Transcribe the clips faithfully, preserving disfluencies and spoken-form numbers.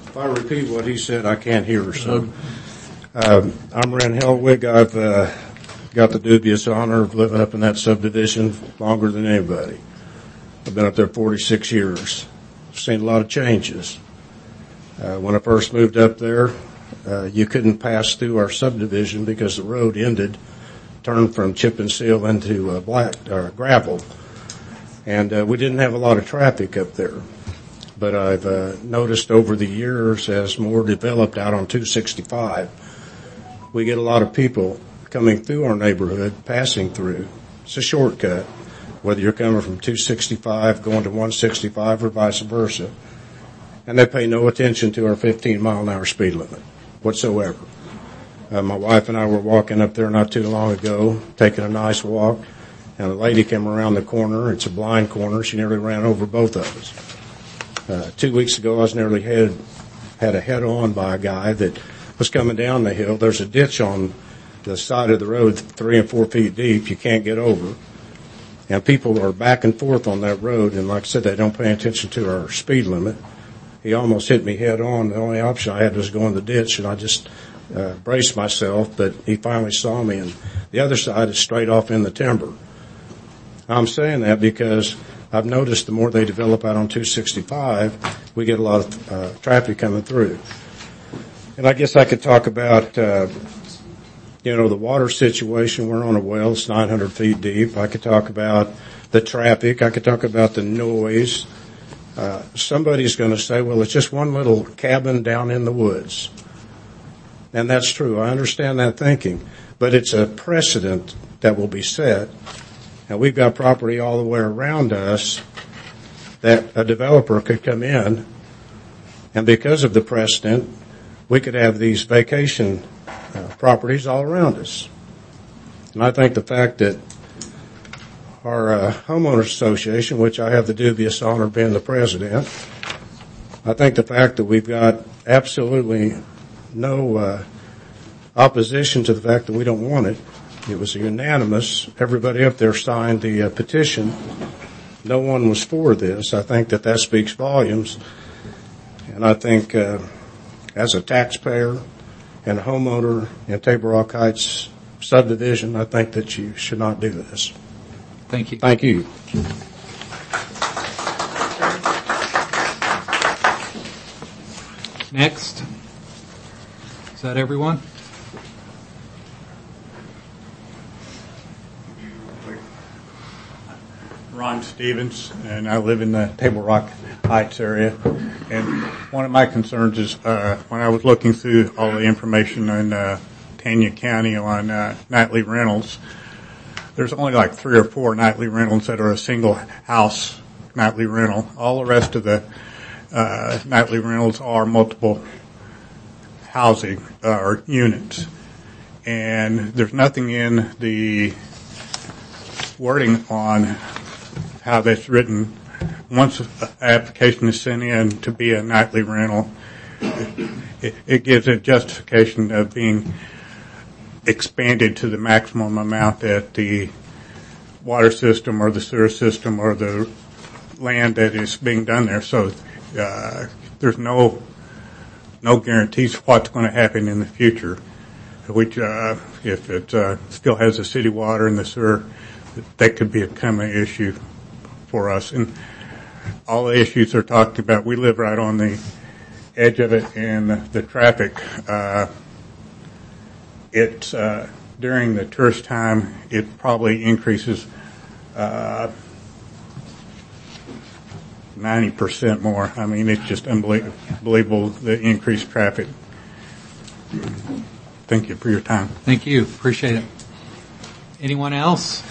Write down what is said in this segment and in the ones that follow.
If I repeat what he said, I can't hear, so. Uh, I'm Ren Helwig. I've uh, got the dubious honor of living up in that subdivision longer than anybody. I've been up there forty-six years. I've seen a lot of changes. Uh, when I first moved up there, uh, you couldn't pass through our subdivision because the road ended, turned from chip and seal into uh, black uh, gravel. And uh, we didn't have a lot of traffic up there. But I've uh, noticed over the years, as more developed out on two sixty-five, we get a lot of people coming through our neighborhood, passing through. It's a shortcut, whether you're coming from two sixty-five going to one sixty-five or vice versa. And they pay no attention to our fifteen mile an hour speed limit whatsoever. Uh, my wife and I were walking up there not too long ago, taking a nice walk, and a lady came around the corner. It's a blind corner. She nearly ran over both of us. Uh, two weeks ago, I was nearly head, had a head-on by a guy that was coming down the hill. There's a ditch on the side of the road, three and four feet deep. You can't get over. And people are back and forth on that road, and like I said, they don't pay attention to our speed limit. He almost hit me head-on. The only option I had was go in the ditch, and I just uh, braced myself, but he finally saw me, and the other side is straight off in the timber. I'm saying that because I've noticed the more they develop out on two sixty-five, we get a lot of uh, traffic coming through. And I guess I could talk about, uh, you know, the water situation. We're on a well. It's nine hundred feet deep. I could talk about the traffic. I could talk about the noise. Uh, somebody's going to say, well, it's just one little cabin down in the woods. And that's true. I understand that thinking. But it's a precedent that will be set. And we've got property all the way around us that a developer could come in, and because of the precedent, we could have these vacation uh, properties all around us. And I think the fact that our uh, homeowners association, which I have the dubious honor of being the president, I think the fact that we've got absolutely no uh, opposition to the fact that we don't want it. It was unanimous. Everybody up there signed the uh, petition. No one was for this. I think that that speaks volumes. And I think uh, as a taxpayer and a homeowner in Table Rock Heights subdivision, I think that you should not do this. Thank you. Thank you. Next. Is that everyone? Ron Stevens, and I live in the Table Rock Heights area. And one of my concerns is uh, when I was looking through all the information in uh, Tanya County on uh, nightly rentals, there's only like three or four nightly rentals that are a single house nightly rental. All the rest of the uh, nightly rentals are multiple housing uh, or units. And there's nothing in the wording on how that's written. Once an application is sent in to be a nightly rental, it, it, it gives a justification of being expanded to the maximum amount that the water system or the sewer system or the land that is being done there. So uh, there's no no guarantees what's going to happen in the future. Which, uh, if it uh, still has the city water and the sewer, that could become an issue for us. And all the issues they're talking about, we live right on the edge of it, and the, the traffic, uh, it's, uh, during the tourist time, it probably increases, uh, ninety percent more. I mean, it's just unbelievable, the increased traffic. Thank you for your time. Thank you. Appreciate it. Anyone else?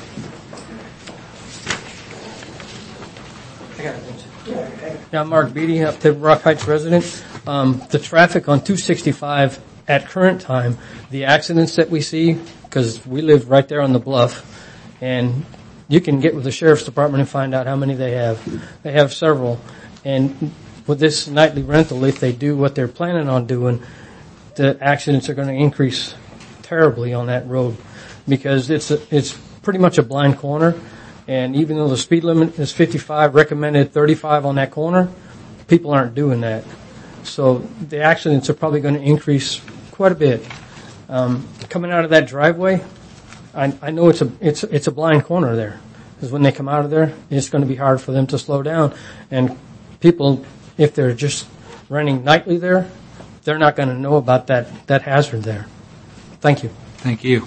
Yeah, I'm Mark Beatty, I'm Table Rock Heights resident. Um, the traffic on two sixty-five at current time, the accidents that we see, because we live right there on the bluff, and you can get with the sheriff's department and find out how many they have. They have several. And with this nightly rental, if they do what they're planning on doing, the accidents are going to increase terribly on that road, because it's a, it's pretty much a blind corner. And even though the speed limit is fifty-five, recommended thirty-five on that corner, people aren't doing that. So the accidents are probably going to increase quite a bit. Um, coming out of that driveway, I, I know it's a it's it's a blind corner there, because when they come out of there, it's going to be hard for them to slow down. And people, if they're just running nightly there, they're not going to know about that that hazard there. Thank you. Thank you.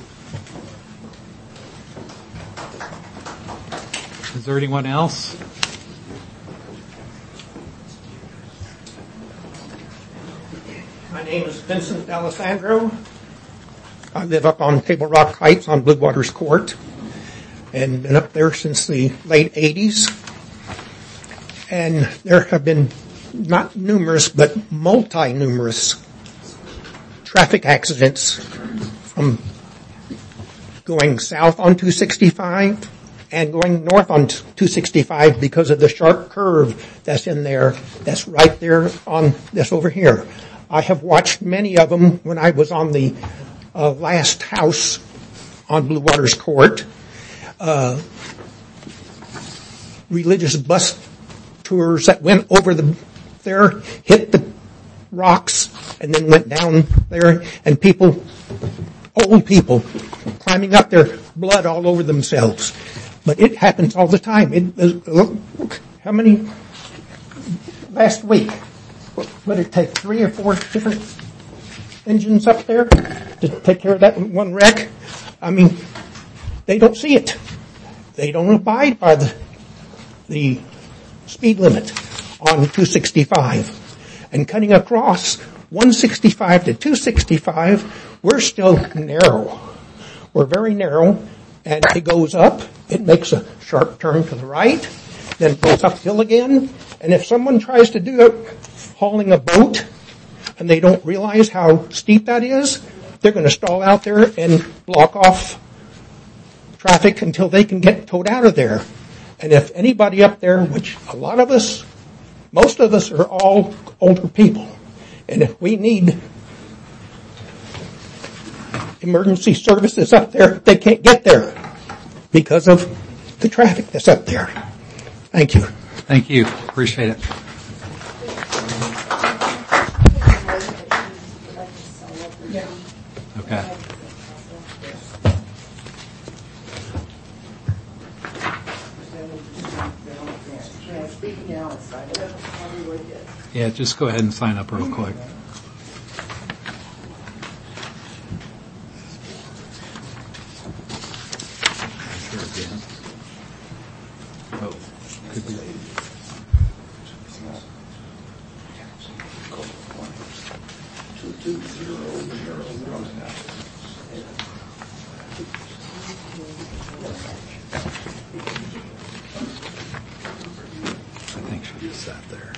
Is there anyone else? My name is Vincent D'Alessandro. I live up on Table Rock Heights on Blue Waters Court, and been up there since the late eighties. And there have been not numerous, but multi-numerous traffic accidents from going south on two sixty-five and going north on two sixty-five because of the sharp curve that's in there, that's right there on this over here. I have watched many of them when I was on the uh, last house on Blue Waters Court. Uh, religious bus tours that went over the there, hit the rocks, and then went down there, and people, old people, climbing up there, blood all over themselves. But it happens all the time. It, uh, how many, last week, would it take three or four different engines up there to take care of that one wreck? I mean, they don't see it. They don't abide by the, the speed limit on two sixty-five. And cutting across one sixty-five to two sixty-five, we're still narrow. We're very narrow, and it goes up. It makes a sharp turn to the right, then goes uphill again. And if someone tries to do it hauling a boat and they don't realize how steep that is, they're going to stall out there and block off traffic until they can get towed out of there. And if anybody up there, which a lot of us, most of us are all older people, and if we need emergency services up there, they can't get there because of the traffic that's up there. Thank you. Thank you. Appreciate it. Okay. Yeah, just go ahead and sign up real quick. Oh, could be. I think she just sat there.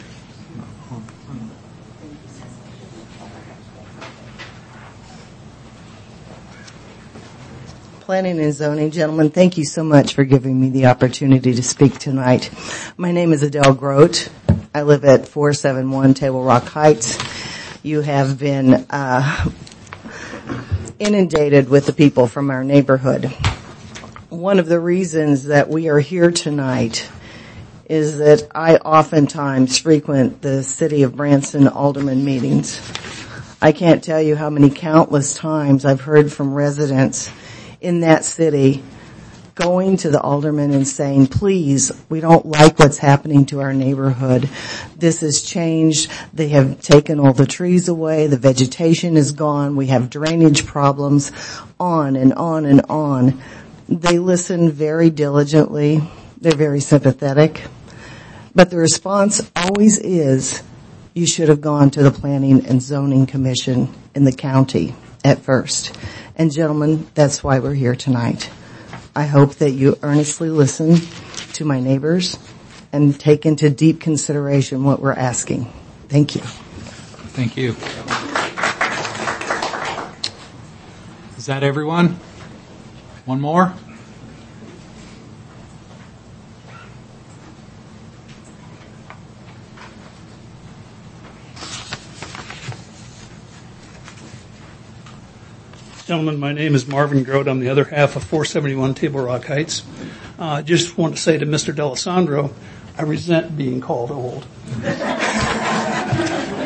Planning and zoning, gentlemen, thank you so much for giving me the opportunity to speak tonight. My name is Adele Grote. I live at four seventy-one Table Rock Heights. You have been uh, inundated with the people from our neighborhood. One of the reasons that we are here tonight is that I oftentimes frequent the City of Branson Alderman meetings. I can't tell you how many countless times I've heard from residents in that city going to the alderman and saying, please, we don't like what's happening to our neighborhood. This has changed. They have taken all the trees away. The vegetation is gone. We have drainage problems, on and on and on. They listen very diligently. They're very sympathetic. But the response always is, you should have gone to the Planning and Zoning Commission in the county at first. And gentlemen, that's why we're here tonight. I hope that you earnestly listen to my neighbors and take into deep consideration what we're asking. Thank you. Thank you. Is that everyone? One more? Gentlemen, my name is Marvin Grote. I'm the other half of four seventy-one Table Rock Heights. I uh, just want to say to Mister D'Alessandro, I resent being called old.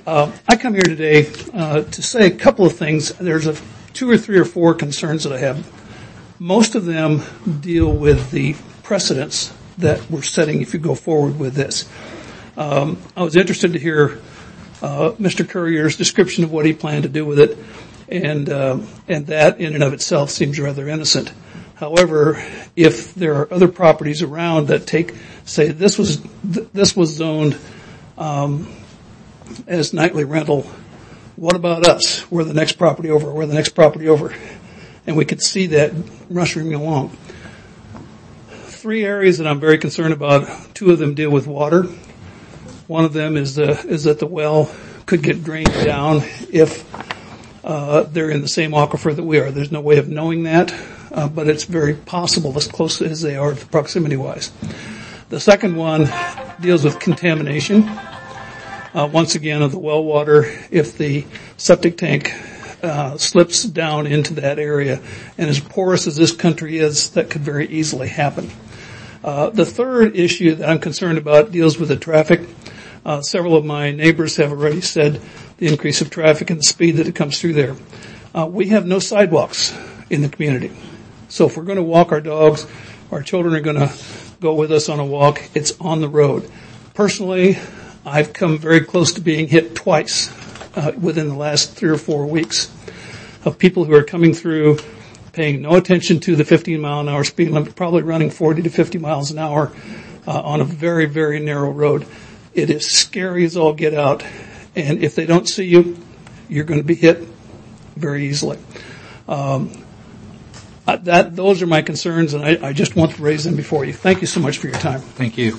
Uh, I come here today uh, to say a couple of things. There's a two or three or four concerns that I have. Most of them deal with the precedents that we're setting if you go forward with this. Um, I was interested to hear uh, Mister Courier's description of what he planned to do with it, and uh, and that in and of itself seems rather innocent. However, if there are other properties around that take, say, this was th- this was zoned um, as nightly rental, what about us? We're the next property over. We're the next property over, and we could see that rushing along. Three areas that I'm very concerned about. Two of them deal with water. One of them is the is that the well could get drained down if uh, they're in the same aquifer that we are. There's no way of knowing that. Uh, but it's very possible, as close as they are proximity-wise. The second one deals with contamination. Uh, once again, of the well water, if the septic tank uh, slips down into that area, and as porous as this country is, that could very easily happen. Uh, the third issue that I'm concerned about deals with the traffic. Uh, several of my neighbors have already said the increase of traffic and the speed that it comes through there. Uh, we have no sidewalks in the community. So if we're going to walk our dogs, our children are going to go with us on a walk, it's on the road. Personally, I've come very close to being hit twice uh, within the last three or four weeks of people who are coming through, paying no attention to the fifteen mile an hour speed limit, probably running forty to fifty miles an hour uh, on a very, very narrow road. It is scary as all get out, and if they don't see you, you're going to be hit very easily. Um, Uh, that, those are my concerns, and I, I just want to raise them before you. Thank you so much for your time. Thank you.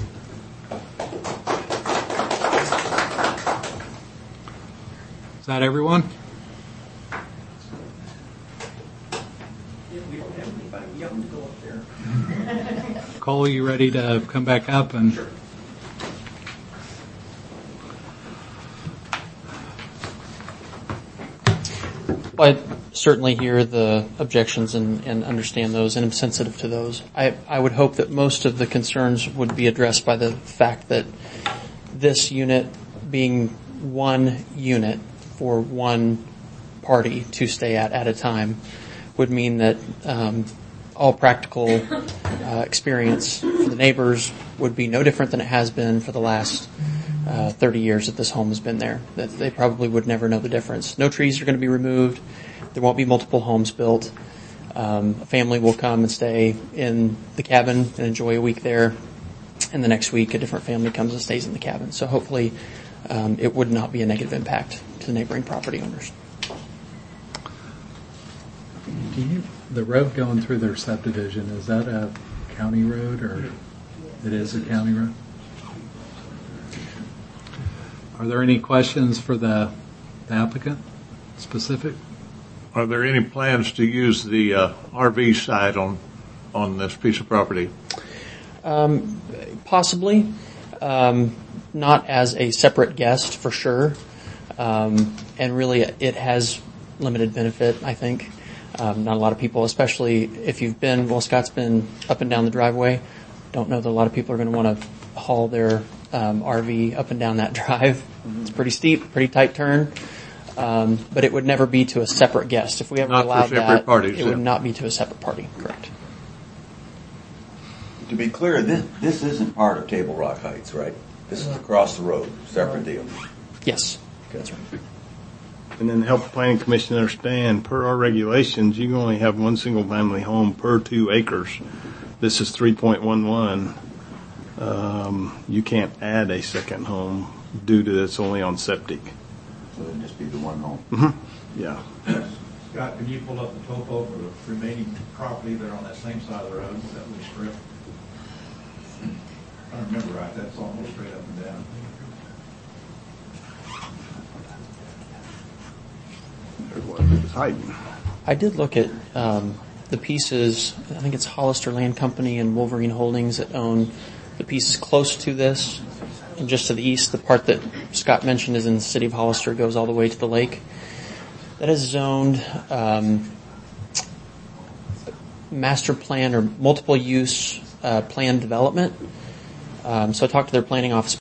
Is that everyone? Cole, you ready to come back up? And sure. I certainly hear the objections and, and understand those, and I'm sensitive to those. I, I would hope that most of the concerns would be addressed by the fact that this unit being one unit for one party to stay at at a time would mean that um, all practical uh, experience for the neighbors would be no different than it has been for the last Uh, thirty years that this home has been there, that they probably would never know the difference. No trees are going to be removed. There won't be multiple homes built. Um, a family will come and stay in the cabin and enjoy a week there, and the next week a different family comes and stays in the cabin. So hopefully um, it would not be a negative impact to the neighboring property owners. Do you, the road going through their subdivision, is that a county road, or it is a county road? Are there any questions for the, the applicant specific? Are there any plans to use the uh, R V site on on this piece of property? Um, possibly, um, not as a separate guest for sure, um, and really it has limited benefit. I think um, not a lot of people, especially if you've been. Well, Scott's been up and down the driveway. Don't know that a lot of people are going to want to haul their um, R V up and down that drive. It's pretty steep, pretty tight turn, um, but it would never be to a separate guest. If we ever Not allowed for separate that, parties, it yeah. would not be to a separate party. Correct. To be clear, this this isn't part of Table Rock Heights, right? This is across the road, separate deal. Yes, that's right. And then help the planning commission understand, per our regulations, you can only have one single family home per two acres. This is three point one one. Um, you can't add a second home due to it's only on septic. So it'd just be the one home. Mm-hmm. Yeah. Scott, can you pull up the topo for the remaining property there on that same side of the road that we stripped? If I remember right, that's almost straight up and down. It was, it was hiding. I did look at um, the pieces. I think it's Hollister Land Company and Wolverine Holdings that own the pieces close to this. And just to the east, the part that Scott mentioned is in the city of Hollister, goes all the way to the lake. That is zoned um, master plan or multiple use uh, plan development. Um, so I talked to their planning office